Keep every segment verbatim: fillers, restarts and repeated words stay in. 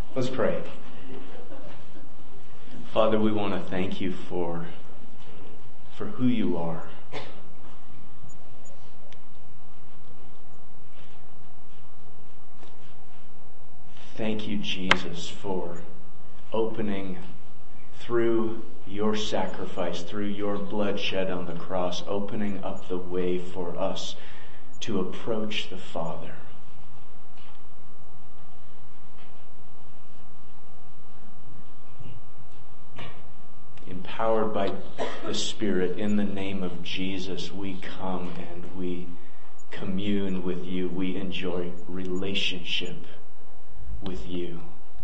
Let's pray. Father, we want to thank you for, for who you are. Thank you, Jesus, for opening through your sacrifice, through your blood shed on the cross, opening up the way for us to approach the Father. Empowered by the Spirit, in the name of Jesus, we come and we commune with you. We enjoy relationship with you.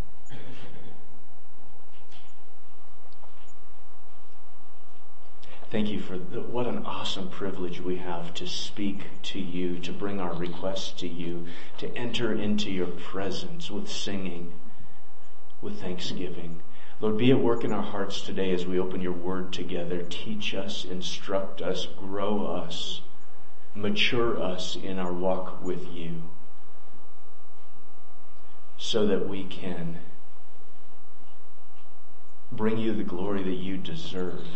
Thank you for the, what an awesome privilege we have to speak to you, to bring our requests to you, to enter into your presence with singing, with thanksgiving. Lord, be at work in our hearts today as we open your word together. Teach us, instruct us, grow us, mature us in our walk with you, so that we can bring you the glory that you deserve,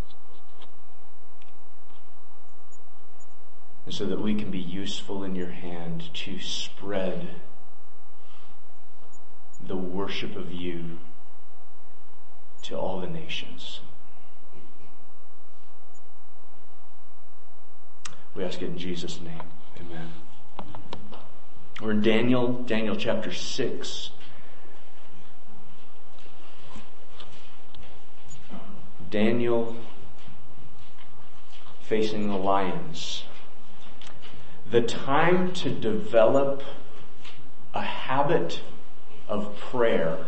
and so that we can be useful in your hand to spread the worship of you to all the nations. We ask it in Jesus' name. Amen. We're in Daniel, Daniel chapter six. Daniel facing the lions. The time to develop a habit of prayer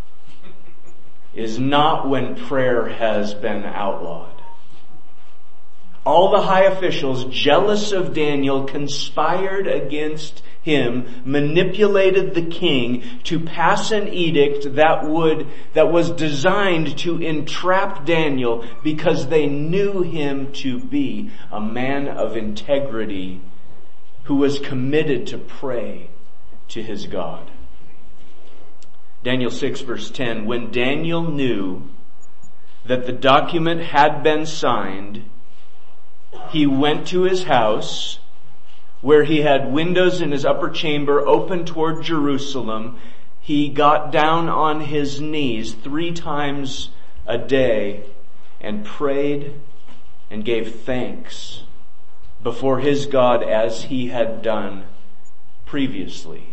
is not when prayer has been outlawed. All the high officials, jealous of Daniel, conspired against him, manipulated the king to pass an edict that would, that was designed to entrap Daniel, because they knew him to be a man of integrity who was committed to pray to his God. Daniel six verse ten, when Daniel knew that the document had been signed, he went to his house, where he had windows in his upper chamber open toward Jerusalem. He got down on his knees three times a day and prayed and gave thanks before his God as he had done previously.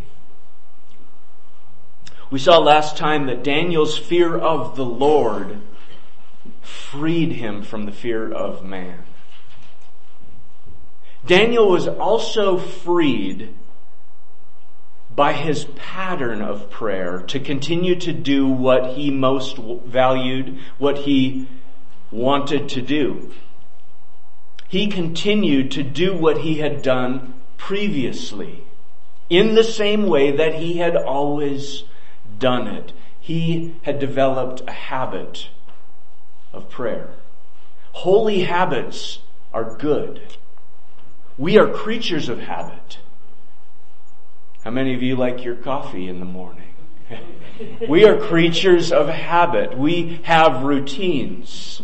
We saw last time that Daniel's fear of the Lord freed him from the fear of man. Daniel was also freed by his pattern of prayer to continue to do what he most valued, what he wanted to do. He continued to do what he had done previously, in the same way that he had always done it. He had developed a habit of prayer. Holy habits are good. We are creatures of habit. How many of you like your coffee in the morning? We are creatures of habit. We have routines.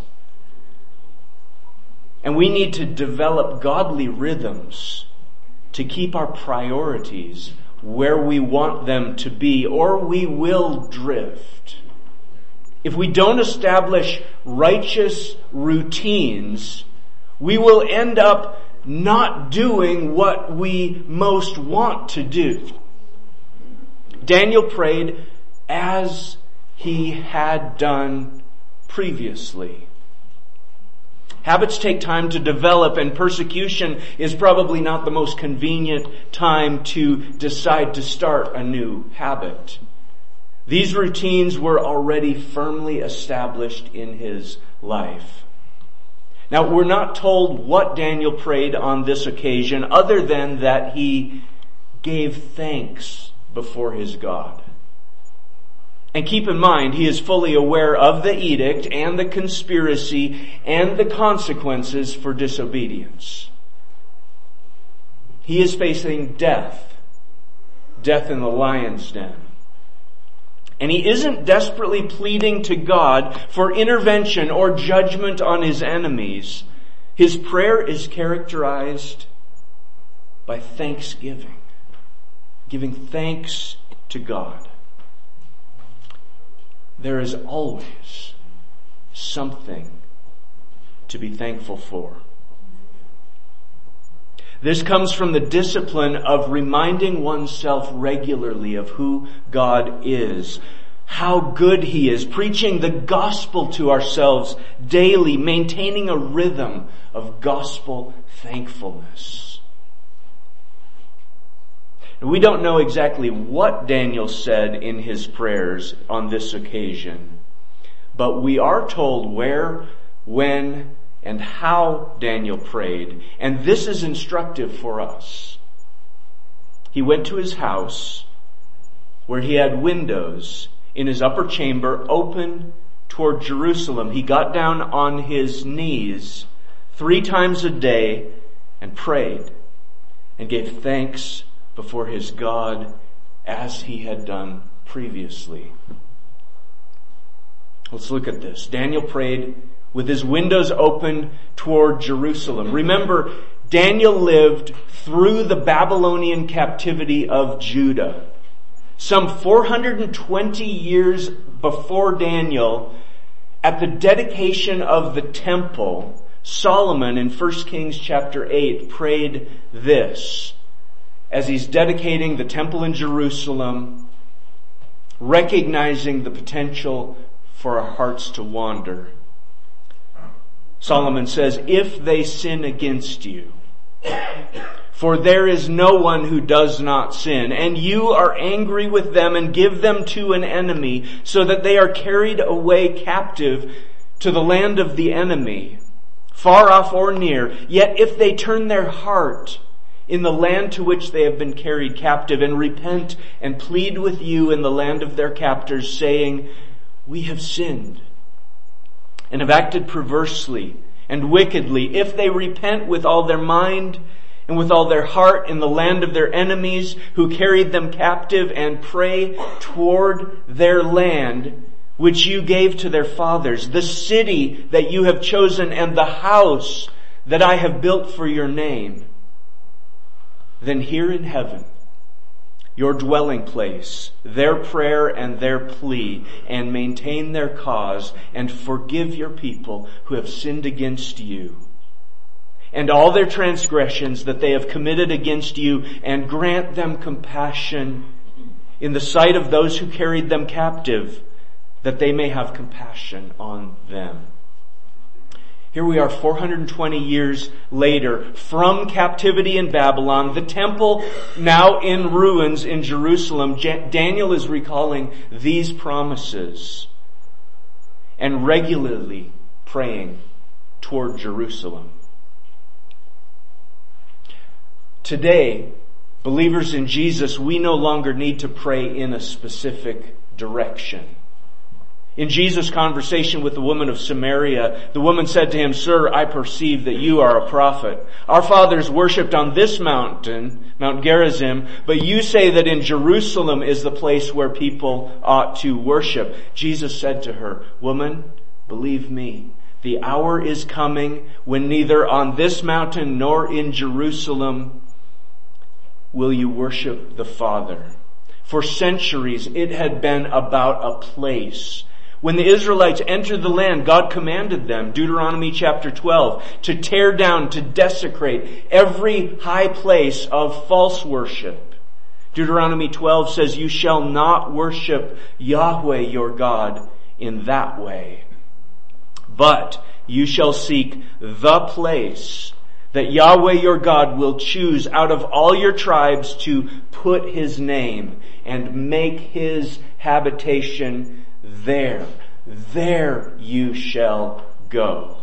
And we need to develop godly rhythms to keep our priorities where we want them to be, or we will drift. If we don't establish righteous routines, we will end up not doing what we most want to do. Daniel prayed as he had done previously. Habits take time to develop, and persecution is probably not the most convenient time to decide to start a new habit. These routines were already firmly established in his life. Now, we're not told what Daniel prayed on this occasion, other than that he gave thanks before his God. And keep in mind, he is fully aware of the edict and the conspiracy and the consequences for disobedience. He is facing death, death in the lion's den. And he isn't desperately pleading to God for intervention or judgment on his enemies. His prayer is characterized by thanksgiving, giving thanks to God. There is always something to be thankful for. This comes from the discipline of reminding oneself regularly of who God is, how good he is, preaching the gospel to ourselves daily, maintaining a rhythm of gospel thankfulness. We don't know exactly what Daniel said in his prayers on this occasion, but we are told where, when, and how Daniel prayed, and this is instructive for us. He went to his house where he had windows in his upper chamber open toward Jerusalem. He got down on his knees three times a day and prayed and gave thanks before his God as he had done previously. Let's look at this. Daniel prayed with his windows open toward Jerusalem. Remember, Daniel lived through the Babylonian captivity of Judah. Some four hundred twenty years before Daniel, at the dedication of the temple, Solomon in First Kings chapter eight prayed this as he's dedicating the temple in Jerusalem, recognizing the potential for our hearts to wander. Solomon says, "If they sin against you, for there is no one who does not sin, and you are angry with them and give them to an enemy, so that they are carried away captive to the land of the enemy, far off or near. Yet if they turn their heart in the land to which they have been carried captive, and repent and plead with you in the land of their captors, saying, we have sinned and have acted perversely and wickedly, if they repent with all their mind and with all their heart in the land of their enemies who carried them captive, and pray toward their land which you gave to their fathers, the city that you have chosen and the house that I have built for your name, then hear in heaven, your dwelling place, their prayer and their plea, and maintain their cause, and forgive your people who have sinned against you, and all their transgressions that they have committed against you, and grant them compassion in the sight of those who carried them captive, that they may have compassion on them." Here we are four hundred twenty years later from captivity in Babylon, the temple now in ruins in Jerusalem. Daniel is recalling these promises and regularly praying toward Jerusalem. Today, believers in Jesus, we no longer need to pray in a specific direction. In Jesus' conversation with the woman of Samaria, the woman said to him, "Sir, I perceive that you are a prophet. Our fathers worshipped on this mountain, Mount Gerizim, but you say that in Jerusalem is the place where people ought to worship." Jesus said to her, "Woman, believe me, the hour is coming when neither on this mountain nor in Jerusalem will you worship the Father." For centuries it had been about a place. When the Israelites entered the land, God commanded them, Deuteronomy chapter twelve, to tear down, to desecrate every high place of false worship. Deuteronomy twelve says, "You shall not worship Yahweh your God in that way, but you shall seek the place that Yahweh your God will choose out of all your tribes to put his name and make his habitation there. There you shall go."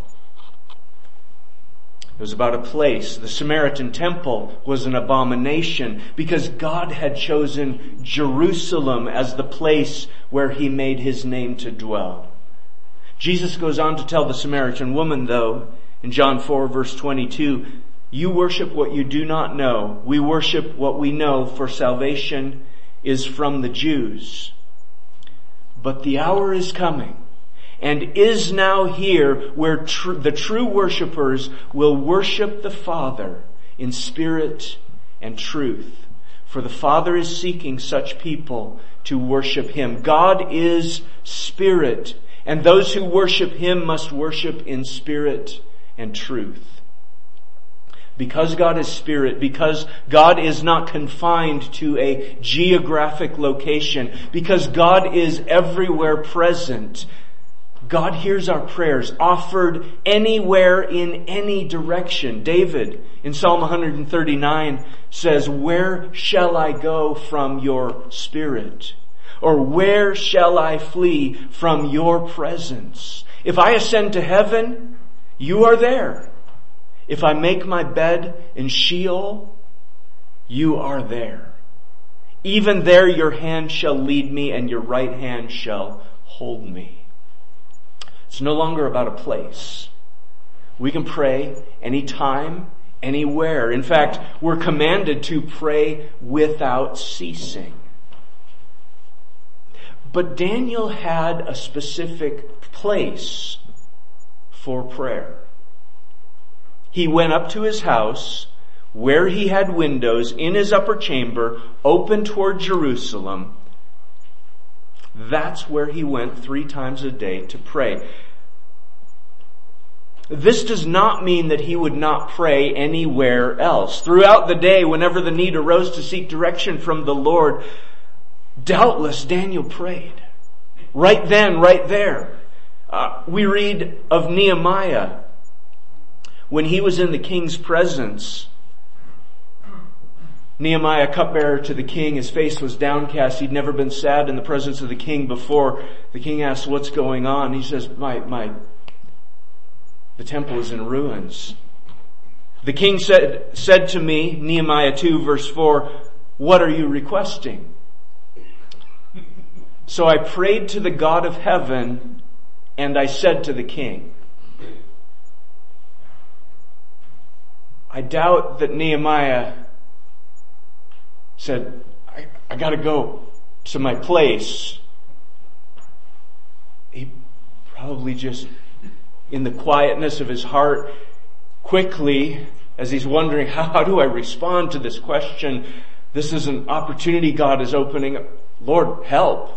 It was about a place. The Samaritan temple was an abomination because God had chosen Jerusalem as the place where he made his name to dwell. Jesus goes on to tell the Samaritan woman, though, in John four verse twenty-two, "You worship what you do not know. We worship what we know, for salvation is from the Jews." But the hour is coming, and is now here, where tr- the true worshipers will worship the Father in spirit and truth. For the Father is seeking such people to worship Him. God is spirit, and those who worship Him must worship in spirit and truth. Because God is spirit, because God is not confined to a geographic location, because God is everywhere present, God hears our prayers offered anywhere in any direction. David in Psalm one thirty-nine says, "Where shall I go from your spirit? Or where shall I flee from your presence? If I ascend to heaven, you are there. If I make my bed in Sheol, you are there. Even there your hand shall lead me, and your right hand shall hold me." It's no longer about a place. We can pray anytime, anywhere. In fact, we're commanded to pray without ceasing. But Daniel had a specific place for prayer. He went up to his house, where he had windows in his upper chamber open toward Jerusalem. That's where he went three times a day to pray. This does not mean that he would not pray anywhere else. Throughout the day, whenever the need arose to seek direction from the Lord, doubtless Daniel prayed. Right then, right there. Uh, we read of Nehemiah. When he was in the king's presence, Nehemiah, cupbearer to the king, his face was downcast. He'd never been sad in the presence of the king before. The king asked, "What's going on?" He says, my, my, the temple is in ruins. The king said, said to me, Nehemiah two verse four, "What are you requesting?" So I prayed to the God of heaven, and I said to the king. I doubt that Nehemiah said, I, I gotta go to my place. He probably just, in the quietness of his heart, quickly, as he's wondering, how, how do I respond to this question? This is an opportunity God is opening. Lord, help.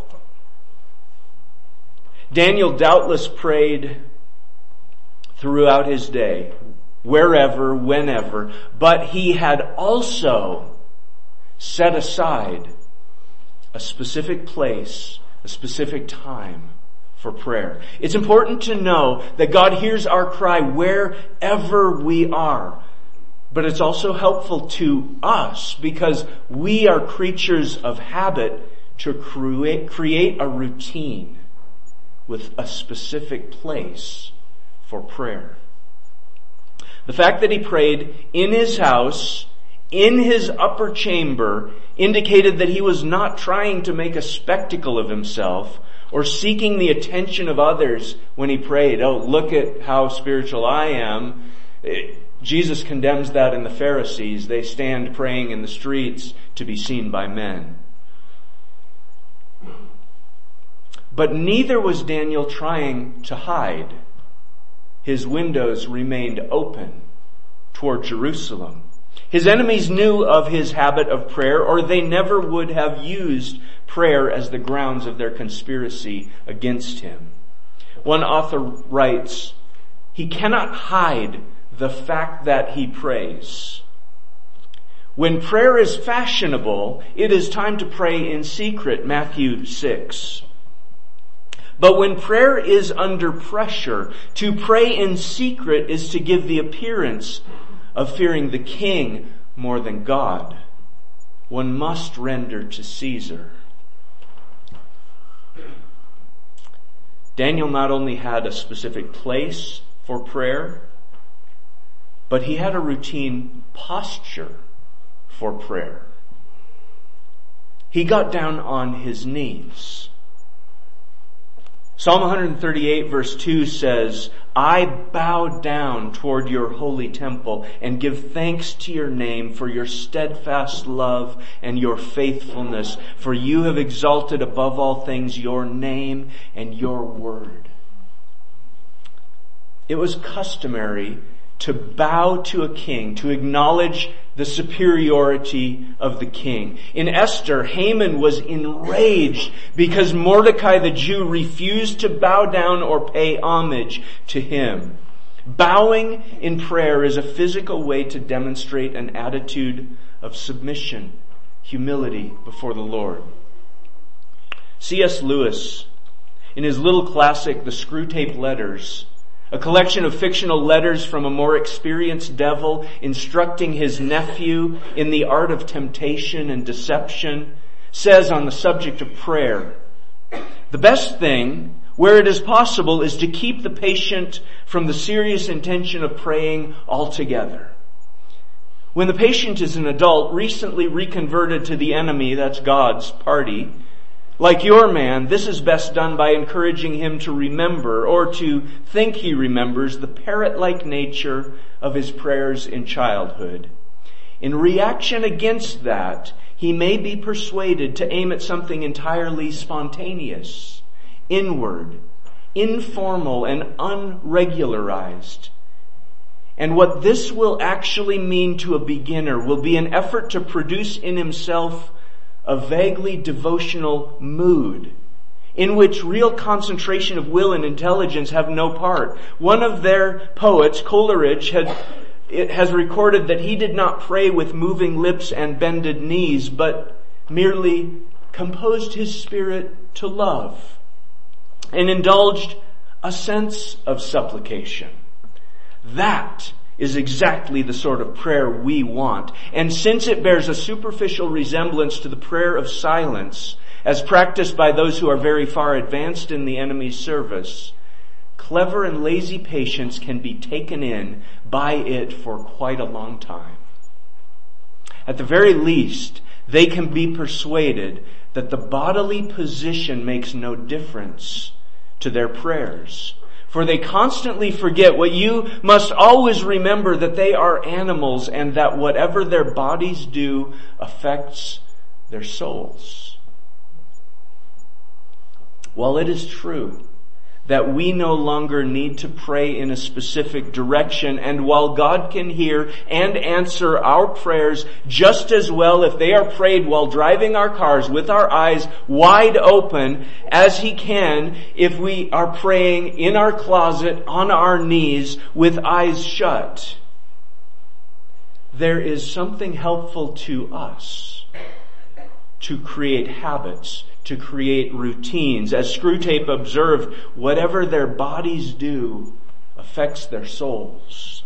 Daniel doubtless prayed throughout his day, wherever, whenever, but he had also set aside a specific place, a specific time for prayer. It's important to know that God hears our cry wherever we are, but it's also helpful to us because we are creatures of habit to create, create a routine with a specific place for prayer. The fact that he prayed in his house, in his upper chamber, indicated that he was not trying to make a spectacle of himself or seeking the attention of others when he prayed. Oh, look at how spiritual I am. Jesus condemns that in the Pharisees. They stand praying in the streets to be seen by men. But neither was Daniel trying to hide. His windows remained open toward Jerusalem. His enemies knew of his habit of prayer, or they never would have used prayer as the grounds of their conspiracy against him. One author writes, he cannot hide the fact that he prays. When prayer is fashionable, it is time to pray in secret, Matthew six. But when prayer is under pressure, to pray in secret is to give the appearance of fearing the king more than God. One must render to Caesar. Daniel not only had a specific place for prayer, but he had a routine posture for prayer. He got down on his knees. Psalm one thirty-eight verse two says, I bow down toward your holy temple and give thanks to your name for your steadfast love and your faithfulness, for you have exalted above all things your name and your word. It was customary to bow to a king, to acknowledge the superiority of the king. In Esther, Haman was enraged because Mordecai the Jew refused to bow down or pay homage to him. Bowing in prayer is a physical way to demonstrate an attitude of submission, humility before the Lord. C S Lewis, in his little classic, The Screwtape Letters, a collection of fictional letters from a more experienced devil instructing his nephew in the art of temptation and deception, says on the subject of prayer, the best thing, where it is possible, is to keep the patient from the serious intention of praying altogether. When the patient is an adult, recently reconverted to the enemy, that's God's party, like your man, this is best done by encouraging him to remember, or to think he remembers, the parrot-like nature of his prayers in childhood. In reaction against that, he may be persuaded to aim at something entirely spontaneous, inward, informal, and unregularized. And what this will actually mean to a beginner will be an effort to produce in himself a vaguely devotional mood in which real concentration of will and intelligence have no part. One of their poets, Coleridge, had, it has recorded that he did not pray with moving lips and bended knees, but merely composed his spirit to love and indulged a sense of supplication. That is exactly the sort of prayer we want. And since it bears a superficial resemblance to the prayer of silence, as practiced by those who are very far advanced in the enemy's service, clever and lazy patients can be taken in by it for quite a long time. At the very least, they can be persuaded that the bodily position makes no difference to their prayers. For they constantly forget what you must always remember, that they are animals and that whatever their bodies do affects their souls. While it is true that we no longer need to pray in a specific direction, and while God can hear and answer our prayers just as well if they are prayed while driving our cars with our eyes wide open as He can if we are praying in our closet on our knees with eyes shut, there is something helpful to us to create habits, to create routines. As Screwtape observed, whatever their bodies do affects their souls.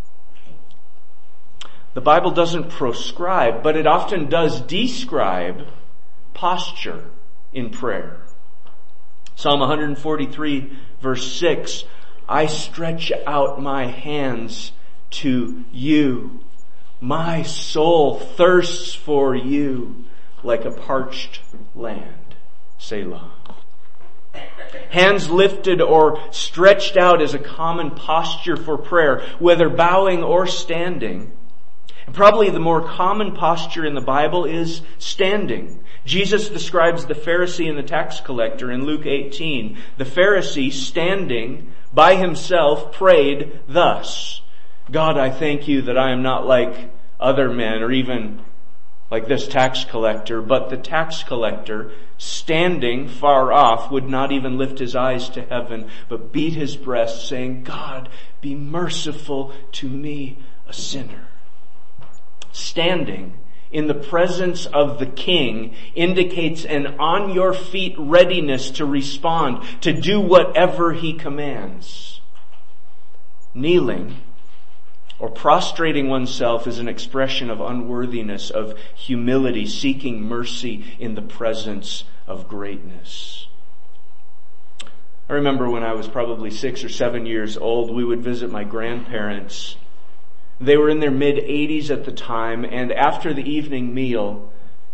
The Bible doesn't proscribe, but it often does describe posture in prayer. Psalm one forty-three verse six, I stretch out my hands to you. My soul thirsts for you like a parched land. Selah. Hands lifted or stretched out is a common posture for prayer, whether bowing or standing. And probably the more common posture in the Bible is standing. Jesus describes the Pharisee and the tax collector in Luke eighteen. The Pharisee, standing by himself, prayed thus, God, I thank you that I am not like other men, or even like this tax collector, but the tax collector, standing far off, would not even lift his eyes to heaven, but beat his breast, saying, God, be merciful to me, a sinner. Standing in the presence of the King indicates an on-your-feet readiness to respond, to do whatever He commands. Kneeling or prostrating oneself is an expression of unworthiness, of humility, seeking mercy in the presence of greatness. I remember when I was probably six or seven years old, we would visit my grandparents. They were in their mid-eighties at the time, and after the evening meal,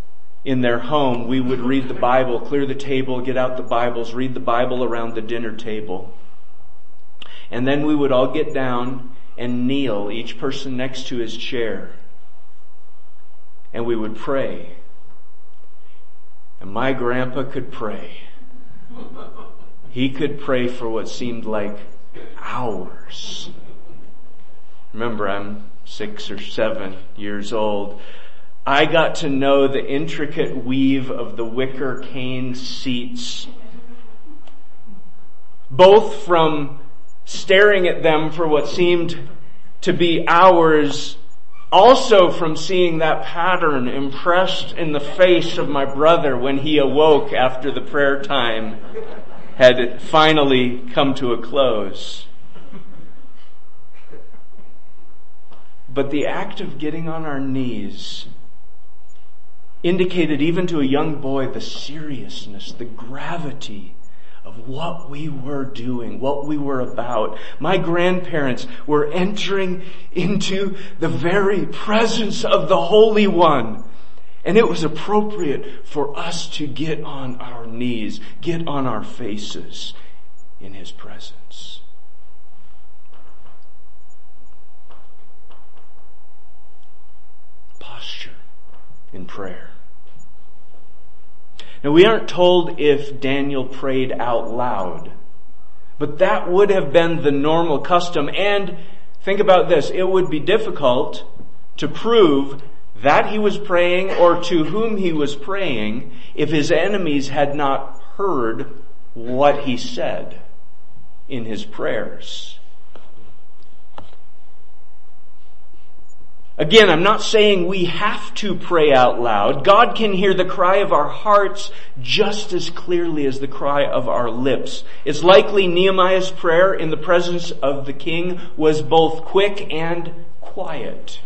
in their home, we would read the Bible, clear the table, get out the Bibles, read the Bible around the dinner table. And then we would all get down and kneel, each person next to his chair. And we would pray. And my grandpa could pray. He could pray for what seemed like hours. Remember, I'm six or seven years old. I got to know the intricate weave of the wicker cane seats, both from staring at them for what seemed to be hours, also from seeing that pattern impressed in the face of my brother when he awoke after the prayer time had finally come to a close. But the act of getting on our knees indicated even to a young boy the seriousness, the gravity of what we were doing, what we were about. My grandparents were entering into the very presence of the Holy One. And it was appropriate for us to get on our knees, get on our faces in His presence. Posture in prayer. Now, we aren't told if Daniel prayed out loud, but that would have been the normal custom. And think about this, it would be difficult to prove that he was praying or to whom he was praying if his enemies had not heard what he said in his prayers. Again, I'm not saying we have to pray out loud. God can hear the cry of our hearts just as clearly as the cry of our lips. It's likely Nehemiah's prayer in the presence of the king was both quick and quiet.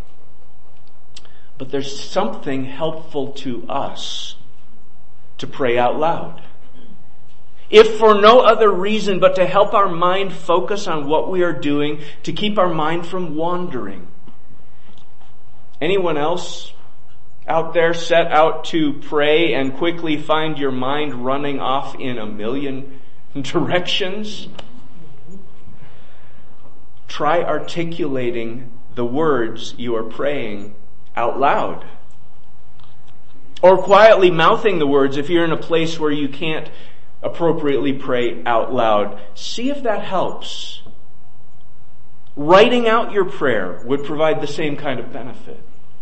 But there's something helpful to us to pray out loud. If for no other reason but to help our mind focus on what we are doing, to keep our mind from wandering. Anyone else out there set out to pray and quickly find your mind running off in a million directions? Try articulating the words you are praying out loud. Or quietly mouthing the words if you're in a place where you can't appropriately pray out loud. See if that helps. Writing out your prayer would provide the same kind of benefit.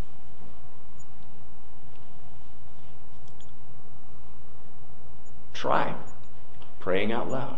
Try praying out loud.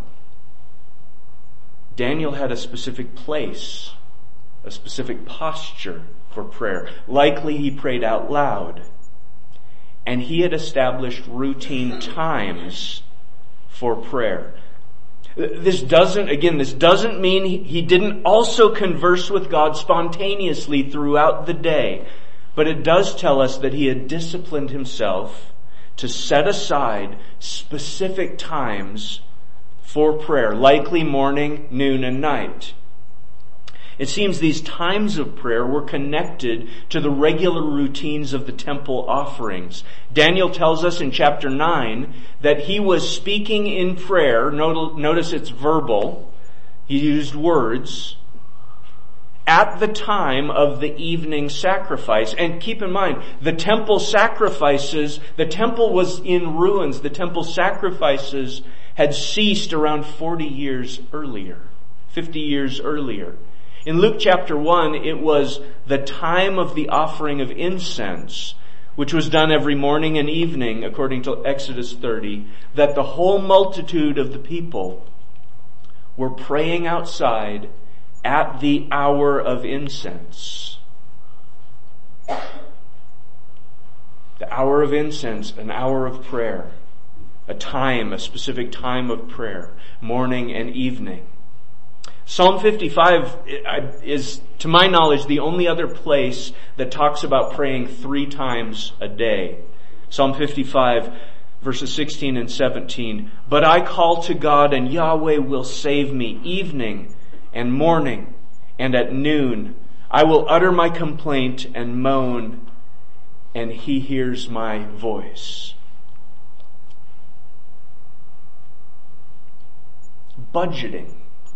Daniel had a specific place, a specific posture for prayer. Likely he prayed out loud. And he had established routine times for prayer. This doesn't, again, this doesn't mean he didn't also converse with God spontaneously throughout the day. But it does tell us that he had disciplined himself to set aside specific times for prayer, likely morning, noon, and night. It seems these times of prayer were connected to the regular routines of the temple offerings. Daniel tells us in chapter nine that he was speaking in prayer. Notice it's verbal. He used words at the time of the evening sacrifice. And keep in mind, the temple sacrifices, the temple was in ruins. The temple sacrifices had ceased around forty years earlier, fifty years earlier. In Luke chapter one, it was the time of the offering of incense, which was done every morning and evening, according to Exodus thirty, that the whole multitude of the people were praying outside at the hour of incense. The hour of incense, an hour of prayer, a time, a specific time of prayer, morning and evening. Psalm fifty-five is, to my knowledge, the only other place that talks about praying three times a day. Psalm fifty-five, verses sixteen and seventeen. But I call to God, and Yahweh will save me, evening and morning and at noon. I will utter my complaint and moan, and He hears my voice. Budgeting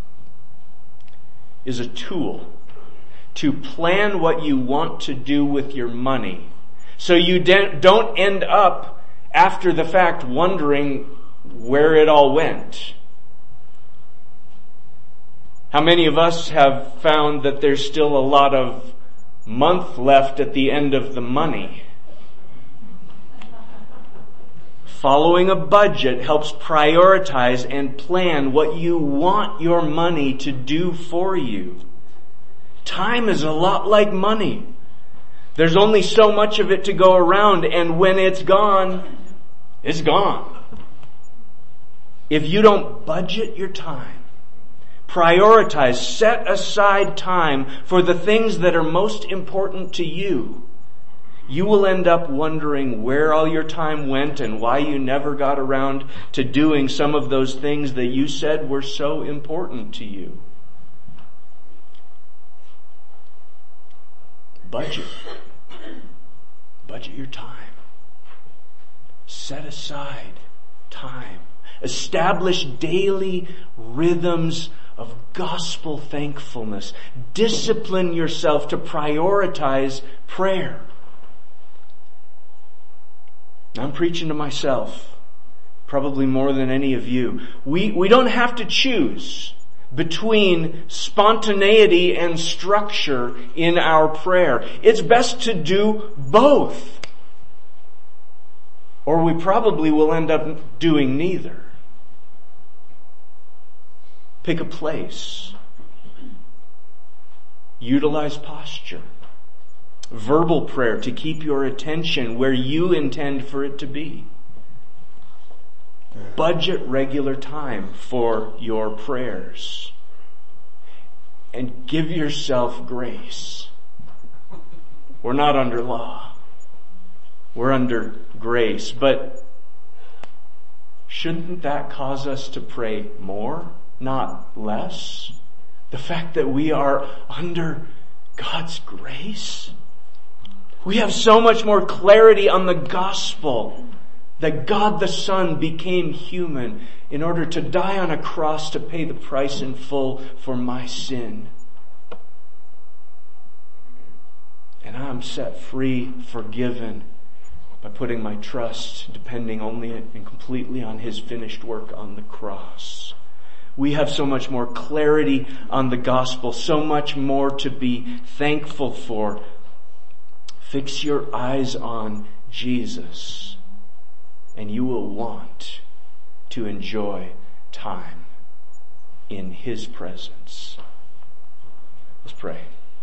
is a tool to plan what you want to do with your money, so you don't end up after the fact wondering where it all went. How many of us have found that there's still a lot of month left at the end of the money? Following a budget helps prioritize and plan what you want your money to do for you. Time is a lot like money. There's only so much of it to go around, and when it's gone, it's gone. If you don't budget your time, prioritize, set aside time for the things that are most important to you, you will end up wondering where all your time went and why you never got around to doing some of those things that you said were so important to you. Budget. Budget your time. Set aside time. Establish daily rhythms of gospel thankfulness. Discipline yourself to prioritize prayer. I'm preaching to myself, probably more than any of you. We, we don't have to choose between spontaneity and structure in our prayer. It's best to do both, or we probably will end up doing neither. Pick a place. Utilize posture. Verbal prayer to keep your attention where you intend for it to be. Budget regular time for your prayers. And give yourself grace. We're not under law. We're under grace. But shouldn't that cause us to pray more, not less? The fact that we are under God's grace. We have so much more clarity on the gospel that God the Son became human in order to die on a cross to pay the price in full for my sin. And I'm set free, forgiven, by putting my trust, depending only and completely on His finished work on the cross. We have so much more clarity on the gospel, so much more to be thankful for. Fix your eyes on Jesus, and you will want to enjoy time in His presence. Let's pray.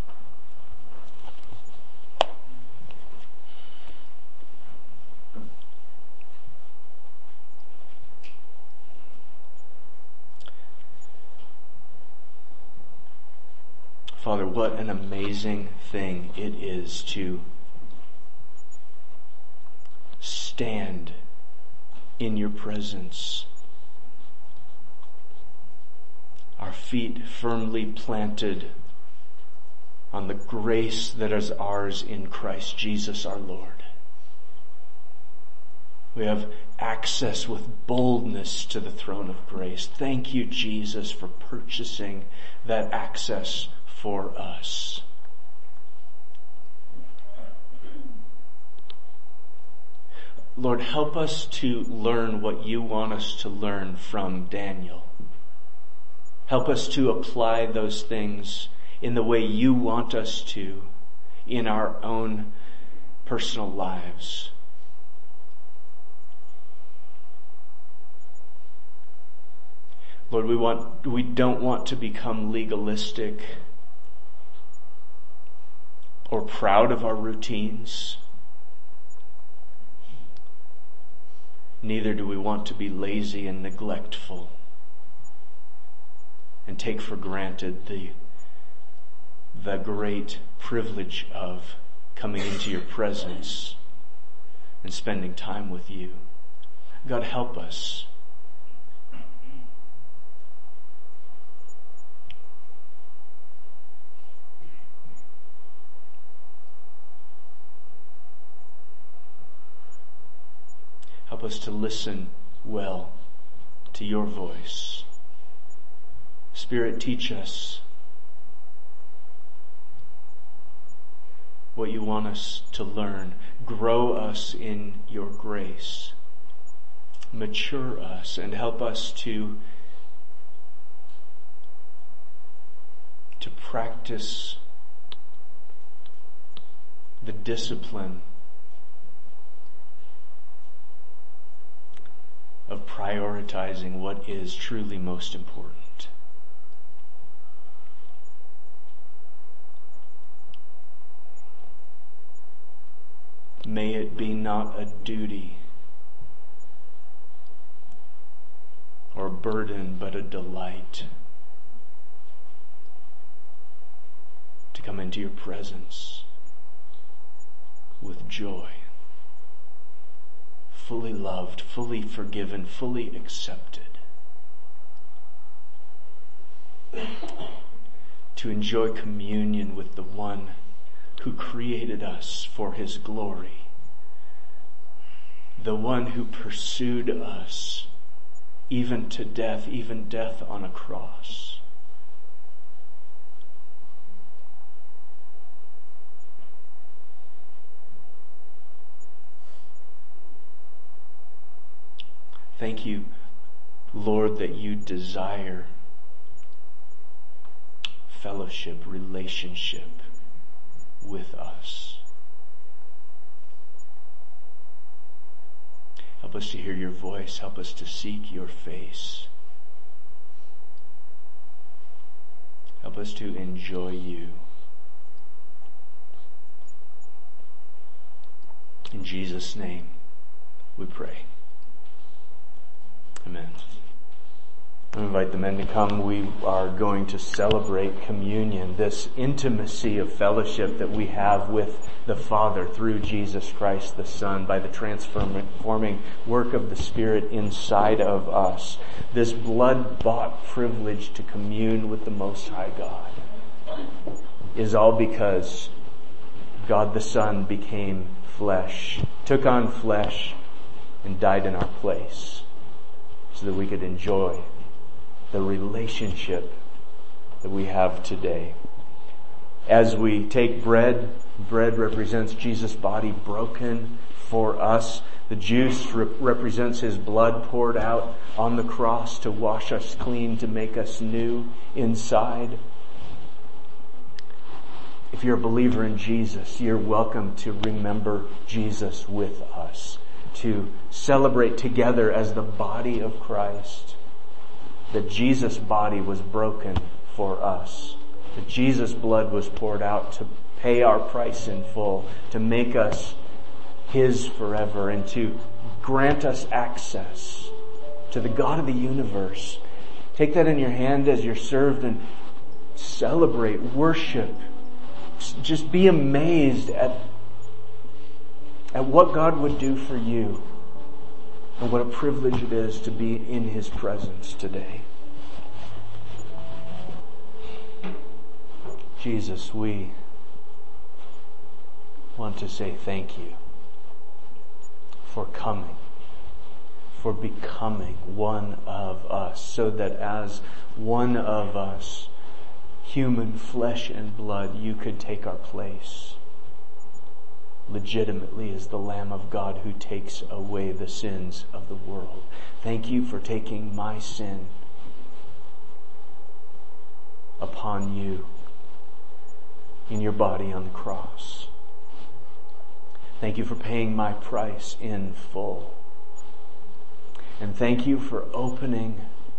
Father, what an amazing thing it is to stand in your presence. Our feet firmly planted on the grace that is ours in Christ Jesus our Lord. We have access with boldness to the throne of grace. Thank you, Jesus, for purchasing that access for us. Lord, help us to learn what you want us to learn from Daniel. Help us to apply those things in the way you want us to in our own personal lives. Lord, we want, we don't want to become legalistic or proud of our routines. Neither do we want to be lazy and neglectful and take for granted the, the great privilege of coming into your presence and spending time with you. God, help us. Help us to listen well to your voice. Spirit, teach us what you want us to learn. Grow us in your grace. Mature us and help us to, to practice the discipline of prioritizing what is truly most important. May it be not a duty or burden, but a delight to come into your presence with joy, fully loved, fully forgiven, fully accepted, to enjoy communion with the one who created us for his glory, the one who pursued us even to death, even death on a cross. Thank you, Lord, that you desire fellowship, relationship with us. Help us to hear your voice. Help us to seek your face. Help us to enjoy you. In Jesus' name we pray. Amen. I invite the men to come. We are going to celebrate communion, this intimacy of fellowship that we have with the Father through Jesus Christ the Son by the transforming work of the Spirit inside of us. This blood-bought privilege to commune with the Most High God is all because God the Son became flesh, took on flesh, and died in our place, so that we could enjoy the relationship that we have today. As we take bread, bread represents Jesus' body broken for us. The juice re- represents his blood poured out on the cross to wash us clean, to make us new inside. If you're a believer in Jesus, you're welcome to remember Jesus with us, to celebrate together as the body of Christ, that Jesus' body was broken for us, that Jesus' blood was poured out to pay our price in full, to make us his forever, and to grant us access to the God of the universe. Take that in your hand as you're served and celebrate, worship. Just be amazed at at what God would do for you, and what a privilege it is to be in his presence today. Jesus, we want to say thank you for coming, for becoming one of us, so that as one of us, human flesh and blood, you could take our place legitimately as the Lamb of God who takes away the sins of the world. Thank you for taking my sin upon you in your body on the cross. Thank you for paying my price in full. And thank you for opening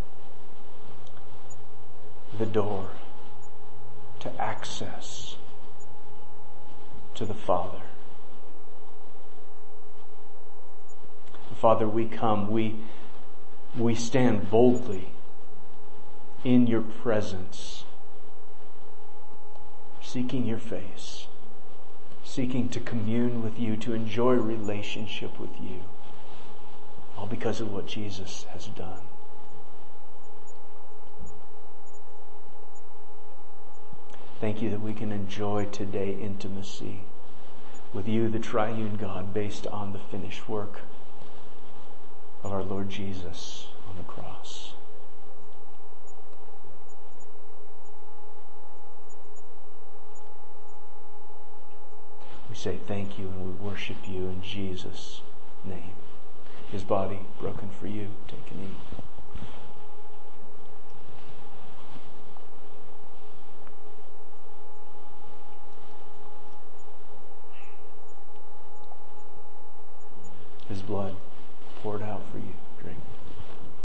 the door to access to the Father. Father, we come, we, we stand boldly in your presence, seeking your face, seeking to commune with you, to enjoy relationship with you, all because of what Jesus has done. Thank you that we can enjoy today intimacy with you, the triune God, based on the finished work of our Lord Jesus on the cross. We say thank you and we worship you in Jesus' name. His body broken for you. Take and eat. His blood poured out for you. Drink.